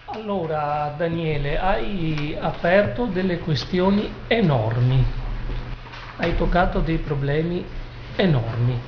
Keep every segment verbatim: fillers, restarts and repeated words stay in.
Allora, Daniele, hai aperto delle questioni enormi, hai toccato dei problemi enormi.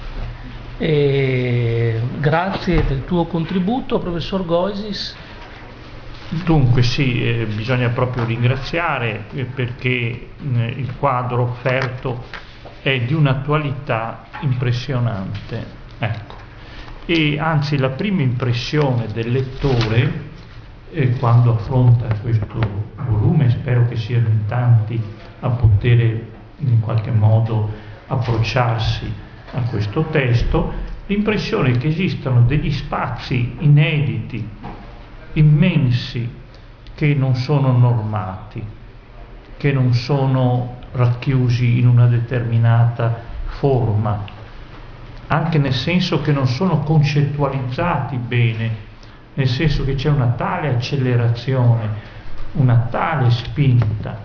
E grazie del tuo contributo, professor Goisis. Dunque sì, eh, bisogna proprio ringraziare eh, perché eh, il quadro offerto è di un'attualità impressionante. Ecco. E anzi la prima impressione del lettore eh, quando affronta questo volume, spero che siano in tanti a poter in qualche modo approcciarsi a questo testo, l'impressione è che esistano degli spazi inediti, immensi, che non sono normati, che non sono racchiusi in una determinata forma, anche nel senso che non sono concettualizzati bene, nel senso che c'è una tale accelerazione, una tale spinta,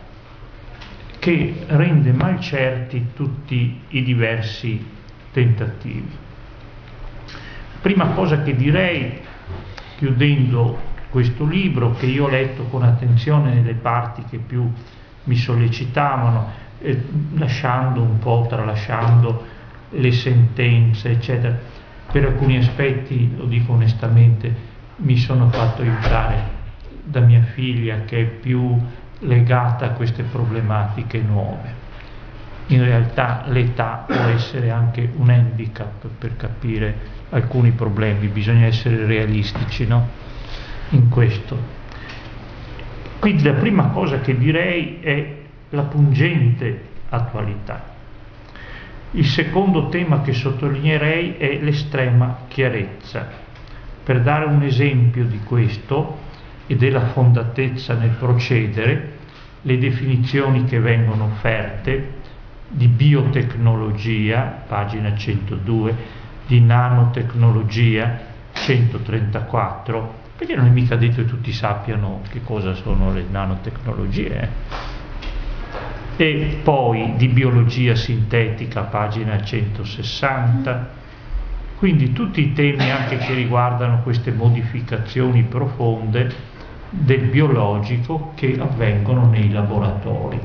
che rende malcerti tutti i diversi tentativi. Prima cosa che direi, chiudendo questo libro, che io ho letto con attenzione nelle parti che più mi sollecitavano, eh, lasciando un po', tralasciando le sentenze, eccetera. Per alcuni aspetti, lo dico onestamente, mi sono fatto aiutare da mia figlia, che è più legata a queste problematiche nuove. In realtà l'età può essere anche un handicap per capire alcuni problemi, bisogna essere realistici, no? In questo. Quindi la prima cosa che direi è la pungente attualità. Il secondo tema che sottolineerei è l'estrema chiarezza. Per dare un esempio di questo e della fondatezza nel procedere, le definizioni che vengono offerte di biotecnologia, pagina centodue, di nanotecnologia, centotrentaquattro, perché non è mica detto che tutti sappiano che cosa sono le nanotecnologie. Eh? E poi di biologia sintetica, pagina centosessanta, quindi tutti i temi anche che riguardano queste modificazioni profonde del biologico che avvengono nei laboratori.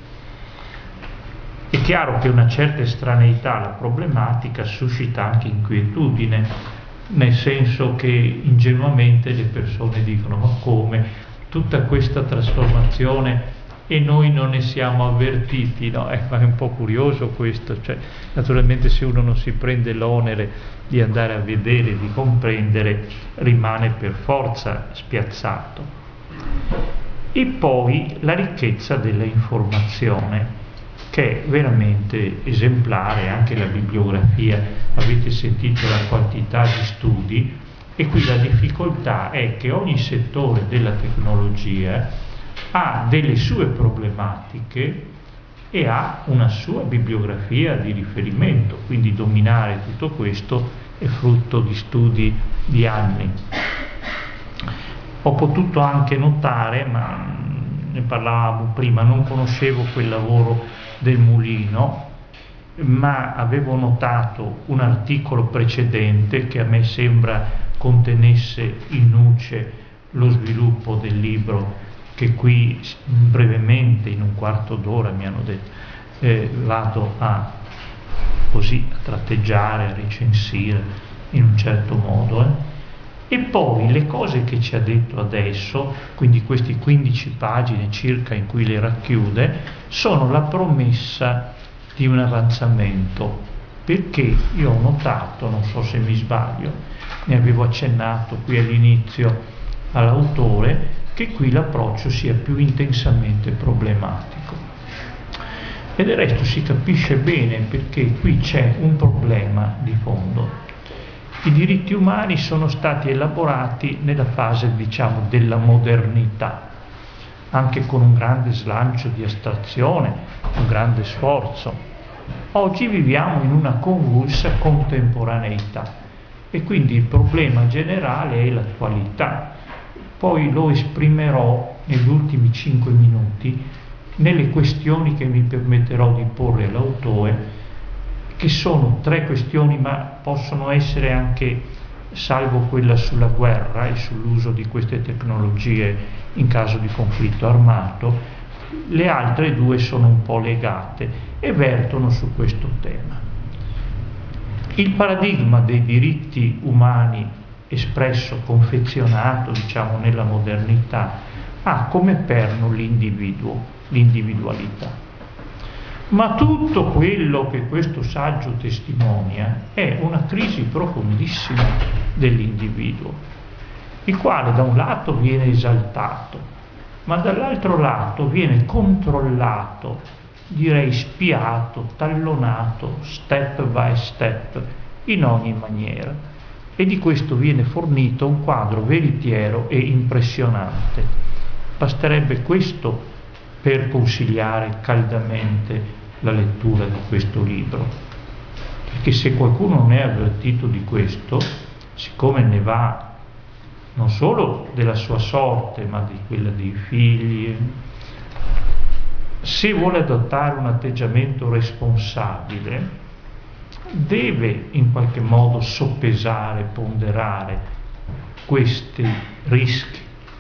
È chiaro che una certa estraneità alla problematica suscita anche inquietudine, nel senso che ingenuamente le persone dicono: ma come tutta questa trasformazione e noi non ne siamo avvertiti, no? Eh, ma è un po' curioso questo, cioè, naturalmente se uno non si prende l'onere di andare a vedere, di comprendere, rimane per forza spiazzato. E poi la ricchezza della informazione, che è veramente esemplare, anche la bibliografia, avete sentito la quantità di studi, e qui la difficoltà è che ogni settore della tecnologia ha delle sue problematiche e ha una sua bibliografia di riferimento, quindi dominare tutto questo è frutto di studi di anni. Ho potuto anche notare, ma ne parlavamo prima, non conoscevo quel lavoro del Mulino, ma avevo notato un articolo precedente che a me sembra contenesse in nuce lo sviluppo del libro, che qui brevemente, in un quarto d'ora, mi hanno detto, eh, vado a così a tratteggiare, a recensire in un certo modo. Eh. E poi le cose che ci ha detto adesso, quindi questi quindici pagine circa in cui le racchiude, sono la promessa di un avanzamento, perché io ho notato, non so se mi sbaglio, ne avevo accennato qui all'inizio all'autore, che qui l'approccio sia più intensamente problematico. E del resto si capisce bene, perché qui c'è un problema di fondo. I diritti umani sono stati elaborati nella fase, diciamo, della modernità, anche con un grande slancio di astrazione, un grande sforzo. Oggi viviamo in una convulsa contemporaneità e quindi il problema generale è l'attualità. Poi lo esprimerò negli ultimi cinque minuti nelle questioni che mi permetterò di porre all'autore, che sono tre questioni, ma possono essere anche salvo quella sulla guerra e sull'uso di queste tecnologie in caso di conflitto armato, le altre due sono un po' legate e vertono su questo tema. Il paradigma dei diritti umani espresso, confezionato, diciamo, nella modernità, ha come perno l'individuo, l'individualità. Ma tutto quello che questo saggio testimonia è una crisi profondissima dell'individuo, il quale da un lato viene esaltato, ma dall'altro lato viene controllato, direi spiato, tallonato, step by step, in ogni maniera. E di questo viene fornito un quadro veritiero e impressionante. Basterebbe questo per consigliare caldamente la lettura di questo libro, perché se qualcuno non è avvertito di questo, siccome ne va non solo della sua sorte ma di quella dei figli, se vuole adottare un atteggiamento responsabile deve in qualche modo soppesare, ponderare questi rischi.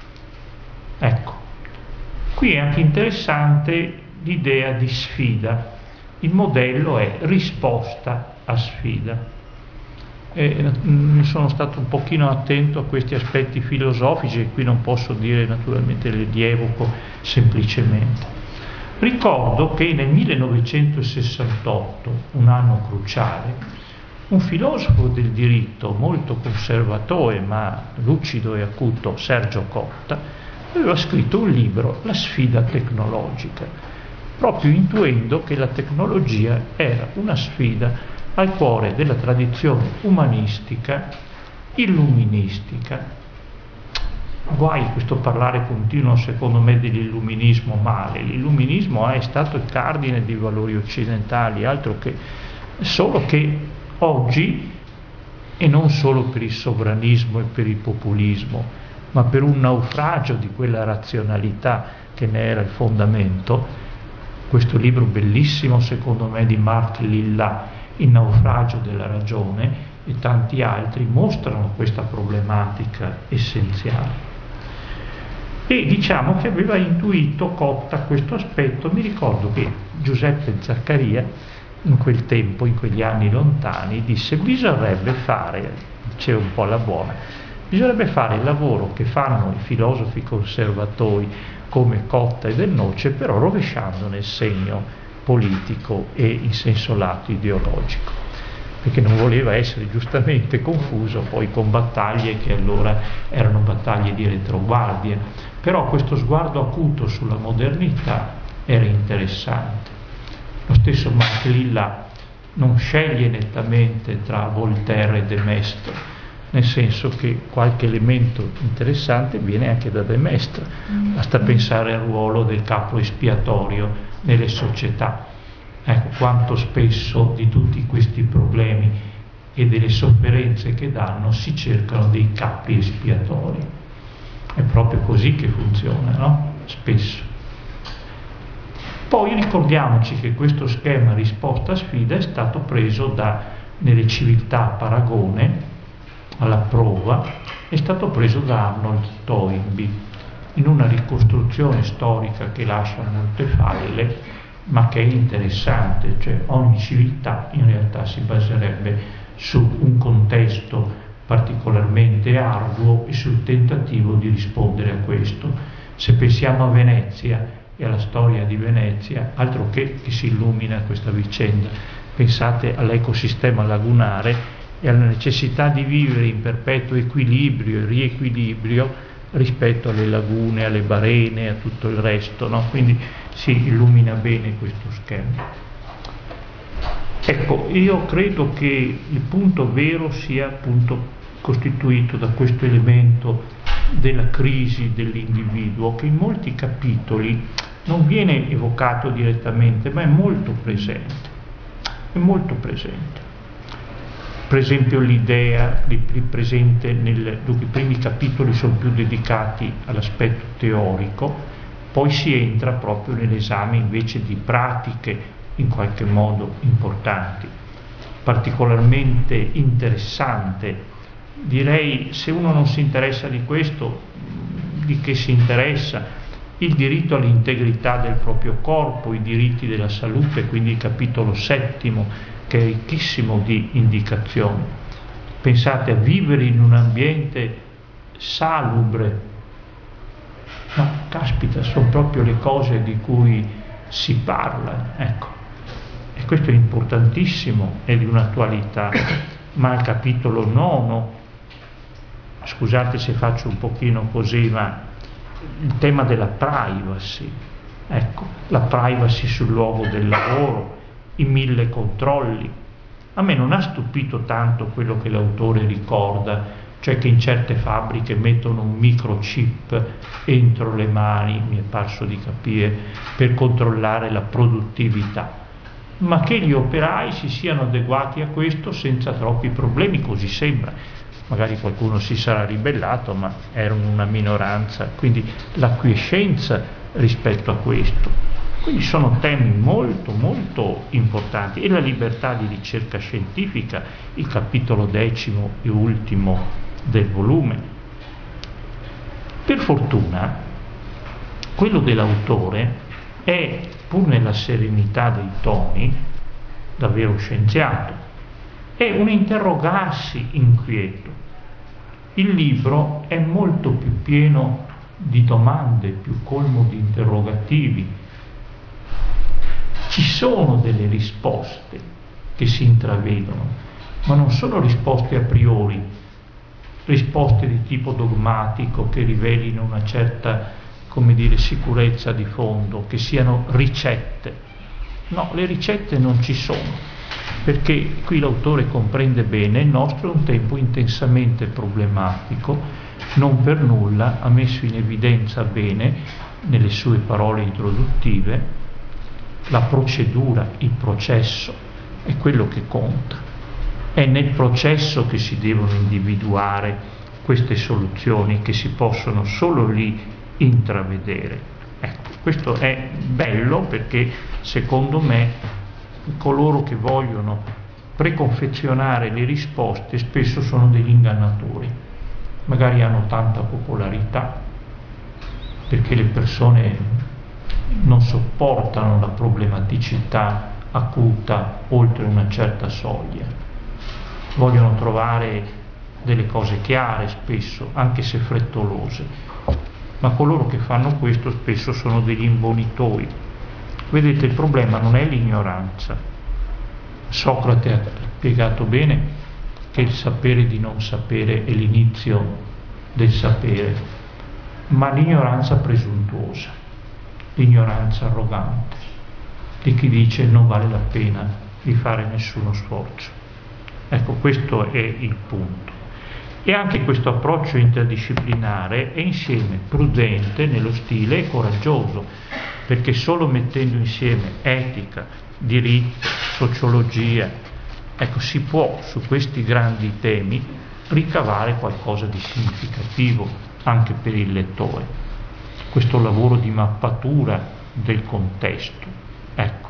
Ecco, qui è anche interessante l'idea di sfida. Il modello è risposta a sfida. E mi sono stato un pochino attento a questi aspetti filosofici e qui non posso dire, naturalmente li evoco semplicemente. Ricordo che nel millenovecentosessantotto, un anno cruciale, un filosofo del diritto molto conservatore ma lucido e acuto, Sergio Cotta, aveva scritto un libro, La sfida tecnologica, proprio intuendo che la tecnologia era una sfida al cuore della tradizione umanistica, illuministica. Guai questo parlare continuo, secondo me, dell'illuminismo male. L'illuminismo è stato il cardine dei valori occidentali, altro che, solo che oggi, e non solo per il sovranismo e per il populismo, ma per un naufragio di quella razionalità che ne era il fondamento, questo libro bellissimo, secondo me, di Mark Lilla, Il naufragio della ragione, e tanti altri mostrano questa problematica essenziale. E diciamo che aveva intuito Cotta questo aspetto. Mi ricordo che Giuseppe Zaccaria, in quel tempo, in quegli anni lontani, disse: bisognerebbe fare, diceva un po' alla buona, bisognerebbe fare il lavoro che fanno i filosofi conservatori come Cotta e Del Noce, però rovesciando nel segno politico e in senso lato ideologico, perché non voleva essere giustamente confuso poi con battaglie che allora erano battaglie di retroguardia. Però questo sguardo acuto sulla modernità era interessante. Lo stesso Mark Lilla non sceglie nettamente tra Voltaire e de Maistre, nel senso che qualche elemento interessante viene anche da de Maistre. Basta pensare al ruolo del capo espiatorio nelle società. Ecco, quanto spesso di tutti questi problemi e delle sofferenze che danno si cercano dei capi espiatori. È proprio così che funziona, no? Spesso. Poi ricordiamoci che questo schema risposta-sfida è stato preso da, nelle civiltà Paragone, alla prova, è stato preso da Arnold Toynbee, in una ricostruzione storica che lascia molte falle, ma che è interessante. Cioè ogni civiltà in realtà si baserebbe su un contesto particolarmente arduo e sul tentativo di rispondere a questo. Se pensiamo a Venezia e alla storia di Venezia, altro che che si illumina questa vicenda. Pensate all'ecosistema lagunare e alla necessità di vivere in perpetuo equilibrio e riequilibrio rispetto alle lagune, alle barene, a tutto il resto, no? Quindi si illumina bene questo schema. Ecco, io credo che il punto vero sia appunto costituito da questo elemento della crisi dell'individuo, che in molti capitoli non viene evocato direttamente, ma è molto presente, è molto presente. Per esempio l'idea presente nel, i primi capitoli sono più dedicati all'aspetto teorico, poi si entra proprio nell'esame invece di pratiche in qualche modo importanti. Particolarmente interessante direi, se uno non si interessa di questo, di che si interessa? Il diritto all'integrità del proprio corpo, i diritti della salute, quindi il capitolo settimo, che è ricchissimo di indicazioni. Pensate a vivere in un ambiente salubre. No, caspita, sono proprio le cose di cui si parla, ecco. E questo è importantissimo, è di un'attualità. Ma al capitolo nono, scusate se faccio un pochino così, ma il tema della privacy, ecco, la privacy sul luogo del lavoro, i mille controlli. A me non ha stupito tanto quello che l'autore ricorda, cioè che in certe fabbriche mettono un microchip entro le mani, mi è parso di capire, per controllare la produttività, ma che gli operai si siano adeguati a questo senza troppi problemi, così sembra. Magari qualcuno si sarà ribellato, ma erano una minoranza, quindi l'acquiescenza rispetto a questo. Quindi sono temi molto molto importanti. E la libertà di ricerca scientifica, il capitolo decimo e ultimo del volume. Per fortuna quello dell'autore è, pur nella serenità dei toni, davvero scienziato, è un interrogarsi inquieto. Il libro è molto più pieno di domande, più colmo di interrogativi. Ci sono delle risposte che si intravedono, ma non sono risposte a priori, risposte di tipo dogmatico che rivelino una certa, come dire, sicurezza di fondo, che siano ricette. No, le ricette non ci sono, perché qui l'autore comprende bene il nostro è un tempo intensamente problematico, non per nulla ha messo in evidenza bene, nelle sue parole introduttive, la procedura, il processo è quello che conta. È nel processo che si devono individuare queste soluzioni che si possono solo lì intravedere. Ecco, questo è bello perché secondo me coloro che vogliono preconfezionare le risposte spesso sono degli ingannatori. Magari hanno tanta popolarità perché le persone non sopportano la problematicità acuta oltre una certa soglia. Vogliono trovare delle cose chiare spesso, anche se frettolose. Ma coloro che fanno questo spesso sono degli imbonitori. Vedete, il problema non è l'ignoranza. Socrate ha spiegato bene che il sapere di non sapere è l'inizio del sapere, ma l'ignoranza presuntuosa, l'ignoranza arrogante, di chi dice non vale la pena di fare nessuno sforzo. Ecco, questo è il punto. E anche questo approccio interdisciplinare è insieme prudente nello stile e coraggioso, perché solo mettendo insieme etica, diritto, sociologia, ecco, si può su questi grandi temi ricavare qualcosa di significativo anche per il lettore. Questo lavoro di mappatura del contesto. Ecco,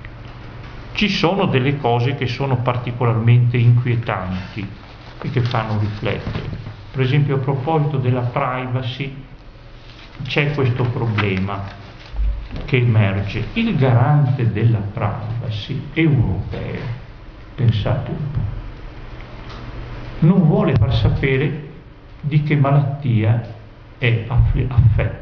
ci sono delle cose che sono particolarmente inquietanti e che fanno riflettere. Per esempio, a proposito della privacy, c'è questo problema che emerge. Il garante della privacy europeo, pensate un po', non vuole far sapere di che malattia è affetto.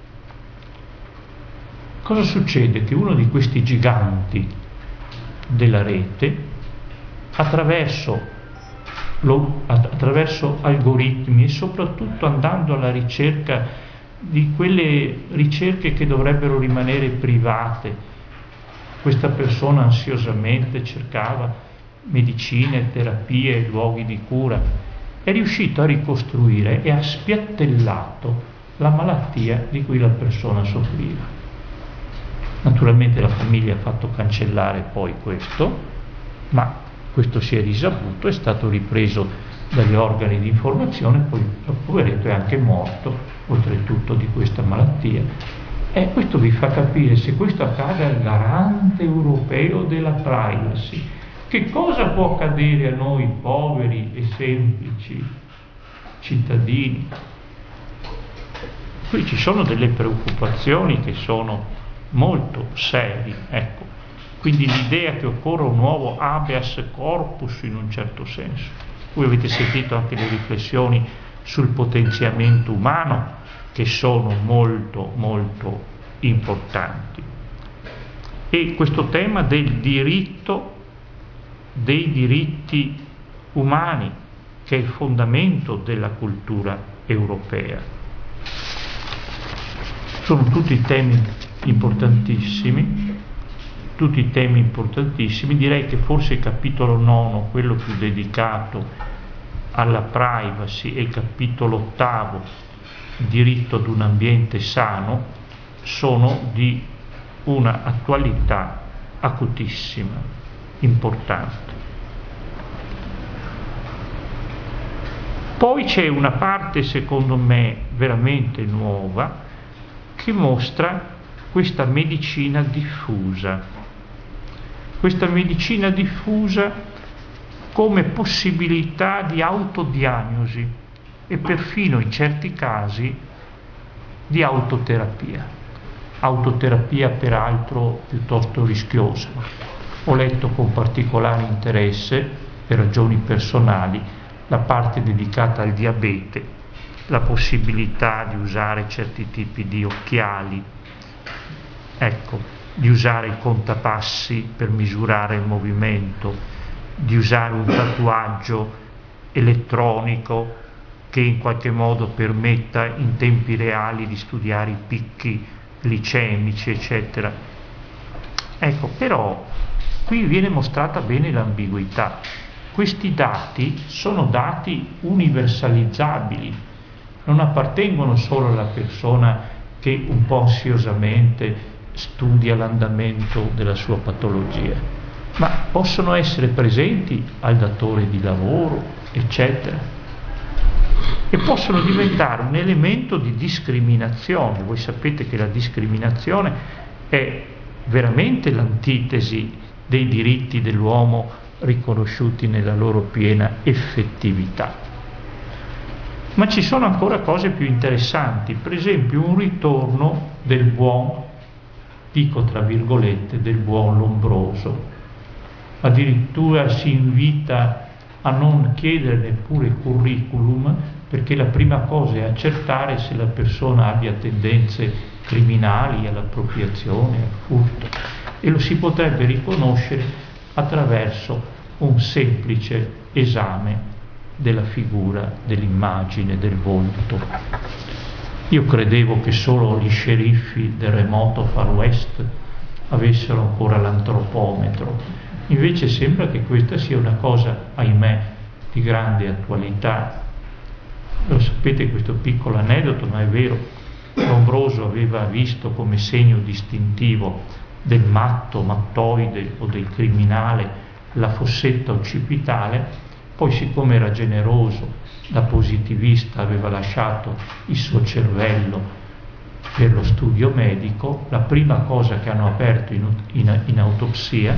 Cosa succede? Che uno di questi giganti della rete, attraverso, lo, attraverso algoritmi e soprattutto andando alla ricerca di quelle ricerche che dovrebbero rimanere private, questa persona ansiosamente cercava medicine, terapie, luoghi di cura, è riuscito a ricostruire e ha spiattellato la malattia di cui la persona soffriva. Naturalmente la famiglia ha fatto cancellare poi questo, ma questo si è risaputo, è stato ripreso dagli organi di informazione, poi il poveretto è anche morto, oltretutto, di questa malattia. E questo vi fa capire, se questo accade al garante europeo della privacy, che cosa può accadere a noi poveri e semplici cittadini. Qui ci sono delle preoccupazioni che sono molto serie, ecco. Quindi l'idea che occorra un nuovo habeas corpus in un certo senso. Voi avete sentito anche le riflessioni sul potenziamento umano, che sono molto molto importanti. E questo tema del diritto, dei diritti umani, che è il fondamento della cultura europea. Sono tutti temi importantissimi, tutti temi importantissimi. Direi che forse il capitolo nono, quello più dedicato alla privacy, e il capitolo ottavo, diritto ad un ambiente sano, sono di una attualità acutissima, importante. Poi c'è una parte, secondo me, veramente nuova, che mostra questa medicina diffusa. Questa medicina diffusa come possibilità di autodiagnosi e perfino in certi casi di autoterapia. Autoterapia peraltro piuttosto rischiosa. Ho letto con particolare interesse, per ragioni personali, la parte dedicata al diabete, la possibilità di usare certi tipi di occhiali, ecco, di usare il contapassi per misurare il movimento, di usare un tatuaggio elettronico che in qualche modo permetta in tempi reali di studiare i picchi glicemici, eccetera. Ecco, però qui viene mostrata bene l'ambiguità. Questi dati sono dati universalizzabili, non appartengono solo alla persona che un po' ansiosamente studia l'andamento della sua patologia, ma possono essere presenti al datore di lavoro, eccetera, e possono diventare un elemento di discriminazione. Voi sapete che la discriminazione è veramente l'antitesi dei diritti dell'uomo riconosciuti nella loro piena effettività. Ma ci sono ancora cose più interessanti, per esempio un ritorno del buon, dico tra virgolette, del buon Lombroso. Addirittura si invita a non chiedere neppure il curriculum, perché la prima cosa è accertare se la persona abbia tendenze criminali, all'appropriazione, al furto, e lo si potrebbe riconoscere attraverso un semplice esame della figura, dell'immagine, del volto. Io credevo che solo gli sceriffi del remoto Far West avessero ancora l'antropometro, invece sembra che questa sia una cosa, ahimè, di grande attualità. Lo sapete questo piccolo aneddoto, ma è vero. Lombroso aveva visto come segno distintivo del matto, mattoide o del criminale la fossetta occipitale, poi siccome era generoso, da positivista aveva lasciato il suo cervello per lo studio medico, la prima cosa che hanno aperto in, in, in autopsia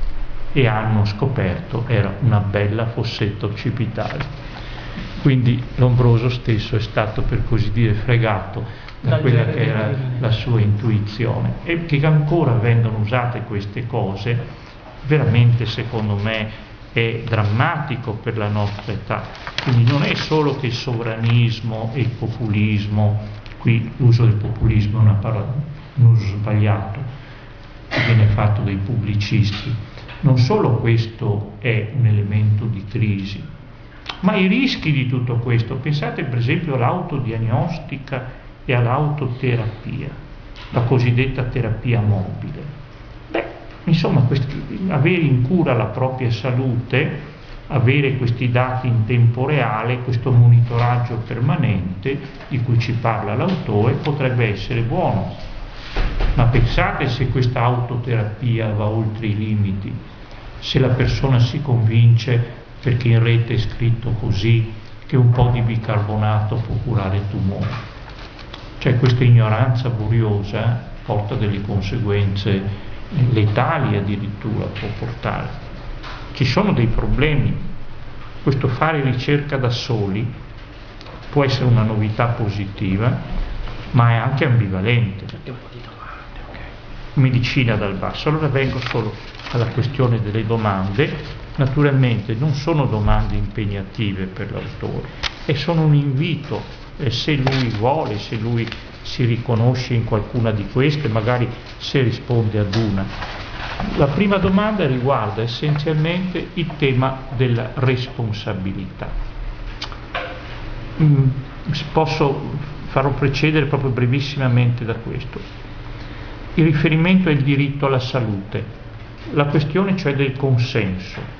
e hanno scoperto era una bella fossetta occipitale. Quindi Lombroso stesso è stato, per così dire, fregato da quella che era la sua intuizione, e che ancora vengono usate queste cose, veramente secondo me è drammatico per la nostra età. Quindi non è solo che il sovranismo e il populismo, qui l'uso del populismo è una parola, un uso sbagliato che viene fatto dai pubblicisti, non solo questo è un elemento di crisi, ma i rischi di tutto questo. Pensate per esempio all'autodiagnostica e all'autoterapia, la cosiddetta terapia mobile. Beh, insomma, questi, avere in cura la propria salute, avere questi dati in tempo reale, questo monitoraggio permanente di cui ci parla l'autore, potrebbe essere buono. Ma pensate se questa autoterapia va oltre i limiti, se la persona si convince, perché in rete è scritto così, che un po' di bicarbonato può curare tumori. Cioè questa ignoranza buriosa porta delle conseguenze letali, addirittura può portare. Ci sono dei problemi. Questo fare ricerca da soli può essere una novità positiva, ma è anche ambivalente. Medicina dal basso. Allora vengo solo alla questione delle domande. Naturalmente non sono domande impegnative per l'autore e sono un invito, eh, se lui vuole, se lui si riconosce in qualcuna di queste, magari se risponde ad una. La prima domanda riguarda essenzialmente il tema della responsabilità. Mm, posso farlo precedere proprio brevissimamente da questo. Il riferimento è il diritto alla salute, la questione cioè del consenso.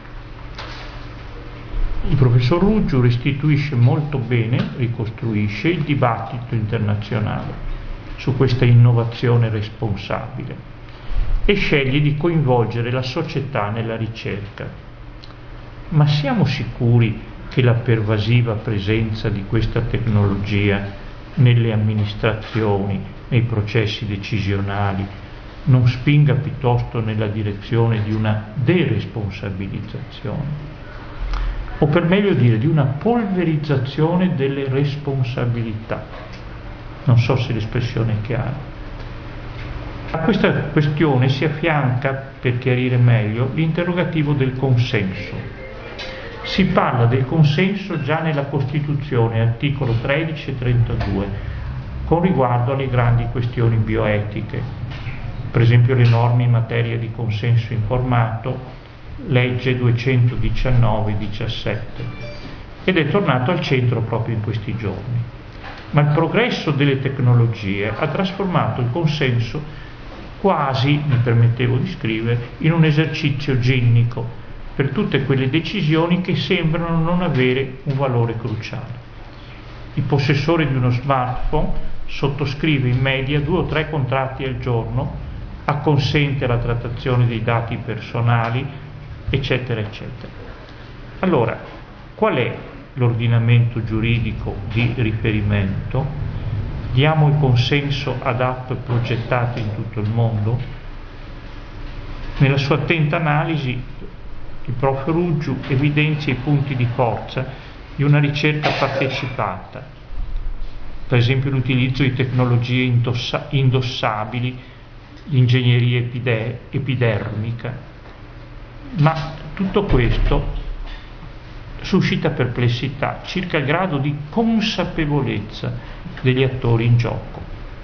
Il professor Ruggio restituisce molto bene, ricostruisce il dibattito internazionale su questa innovazione responsabile e sceglie di coinvolgere la società nella ricerca. Ma siamo sicuri che la pervasiva presenza di questa tecnologia nelle amministrazioni, nei processi decisionali, non spinga piuttosto nella direzione di una deresponsabilizzazione? O per meglio dire, di una polverizzazione delle responsabilità. Non so se l'espressione è chiara. A questa questione si affianca, per chiarire meglio, l'interrogativo del consenso. Si parla del consenso già nella Costituzione, articolo tredici e trentadue, con riguardo alle grandi questioni bioetiche, per esempio le norme in materia di consenso informato, legge duecentodiciannove diciassette, ed è tornato al centro proprio in questi giorni. Ma il progresso delle tecnologie ha trasformato il consenso quasi, mi permettevo di scrivere, in un esercizio ginnico per tutte quelle decisioni che sembrano non avere un valore cruciale. Il possessore di uno smartphone sottoscrive in media due o tre contratti al giorno, acconsente alla trattazione dei dati personali, eccetera, eccetera. Allora, qual è l'ordinamento giuridico di riferimento? Diamo il consenso adatto e progettato in tutto il mondo? Nella sua attenta analisi, il prof Ruggio evidenzia i punti di forza di una ricerca partecipata, per esempio l'utilizzo di tecnologie indossa- indossabili, l'ingegneria epide- epidermica, ma tutto questo suscita perplessità circa il grado di consapevolezza degli attori in gioco.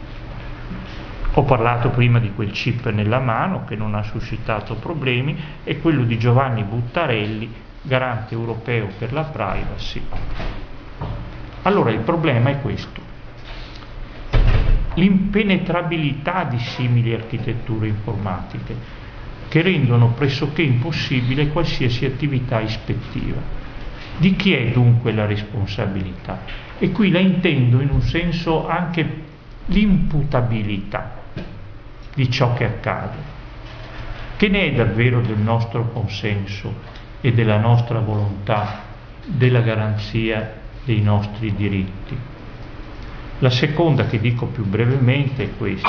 Ho parlato prima di quel chip nella mano che non ha suscitato problemi e quello di Giovanni Buttarelli, garante europeo per la privacy. Allora il problema è questo: l'impenetrabilità di simili architetture informatiche che rendono pressoché impossibile qualsiasi attività ispettiva. Di chi è dunque la responsabilità? E qui la intendo in un senso anche l'imputabilità di ciò che accade. Che ne è davvero del nostro consenso e della nostra volontà, della garanzia dei nostri diritti? La seconda, che dico più brevemente, è questa.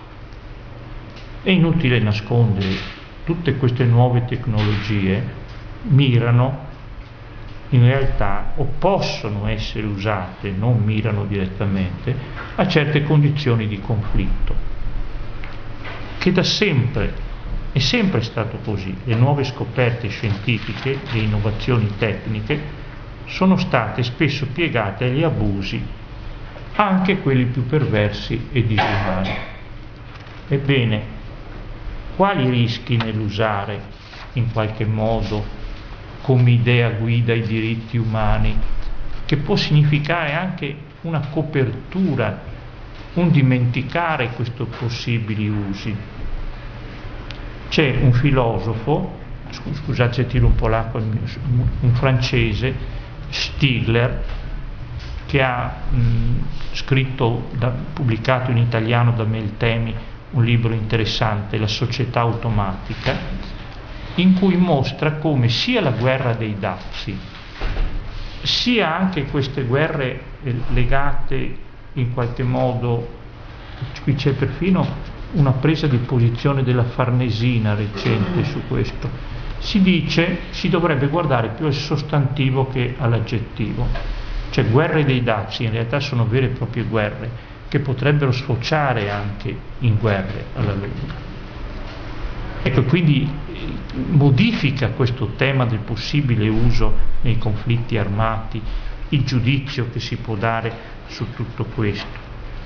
È inutile nascondere, tutte queste nuove tecnologie mirano in realtà, o possono essere usate, non mirano direttamente, a certe condizioni di conflitto, che da sempre è sempre stato così. Le nuove scoperte scientifiche, le innovazioni tecniche, sono state spesso piegate agli abusi, anche quelli più perversi e disumani. Ebbene, quali rischi nell'usare in qualche modo come idea guida i diritti umani, che può significare anche una copertura, un dimenticare questi possibili usi? C'è un filosofo, scusate se tiro un polacco, un francese, Stigler, che ha mh, scritto, da, pubblicato in italiano da Meltemi, un libro interessante, La società automatica, in cui mostra come sia la guerra dei dazi, sia anche queste guerre legate in qualche modo, qui c'è perfino una presa di posizione della Farnesina recente su questo, si dice si dovrebbe guardare più al sostantivo che all'aggettivo, Cioè guerre dei dazi in realtà sono vere e proprie guerre che potrebbero sfociare anche in guerre alla lunga. Ecco, quindi modifica questo tema del possibile uso nei conflitti armati, il giudizio che si può dare su tutto questo.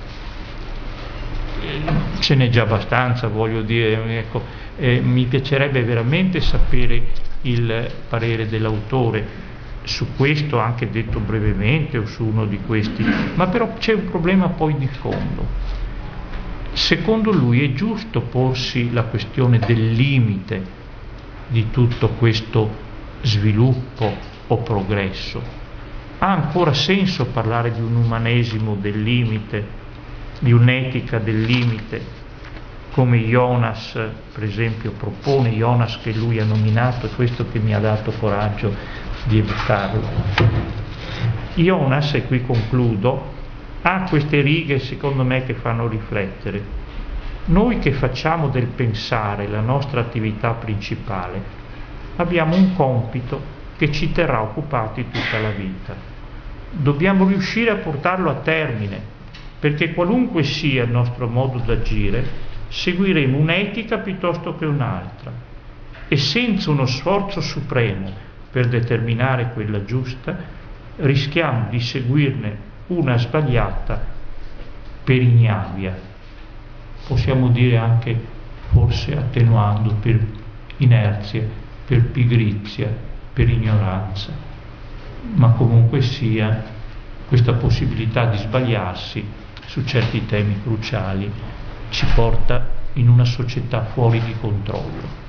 Ce n'è già abbastanza, voglio dire, ecco, eh, mi piacerebbe veramente sapere il parere dell'autore su questo, anche detto brevemente o su uno di questi, ma però c'è un problema poi di fondo. Secondo lui è giusto porsi la questione del limite di tutto questo sviluppo o progresso? Ha ancora senso parlare di un umanesimo del limite, di un'etica del limite, come Jonas per esempio propone, Jonas che lui ha nominato, e questo che mi ha dato coraggio di evocarlo. Jonas, e qui concludo, ha queste righe secondo me che fanno riflettere. Noi che facciamo del pensare la nostra attività principale abbiamo un compito che ci terrà occupati tutta la vita. Dobbiamo riuscire a portarlo a termine, perché qualunque sia il nostro modo d'agire, seguiremo un'etica piuttosto che un'altra, e senza uno sforzo supremo per determinare quella giusta, rischiamo di seguirne una sbagliata per ignavia, possiamo dire anche forse attenuando per inerzia, per pigrizia, per ignoranza, ma comunque sia questa possibilità di sbagliarsi su certi temi cruciali ci porta in una società fuori di controllo.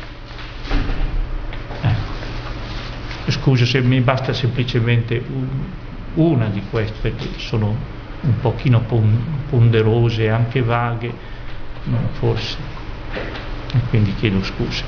Ecco. Scusa se mi basta semplicemente un, una di queste, perché sono un pochino ponderose e anche vaghe, forse, e quindi chiedo scusa.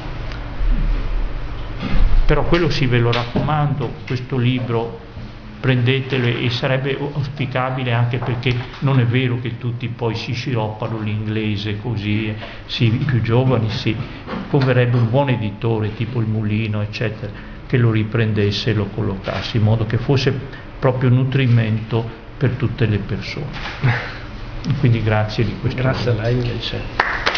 Però quello sì, ve lo raccomando, questo libro prendetelo, e sarebbe auspicabile anche perché non è vero che tutti poi si sciroppano l'inglese così, sì, i più giovani sì, converrebbe un buon editore tipo il Mulino eccetera che lo riprendesse e lo collocasse in modo che fosse proprio nutrimento per tutte le persone. Quindi grazie di questo. Grazie a lei invece.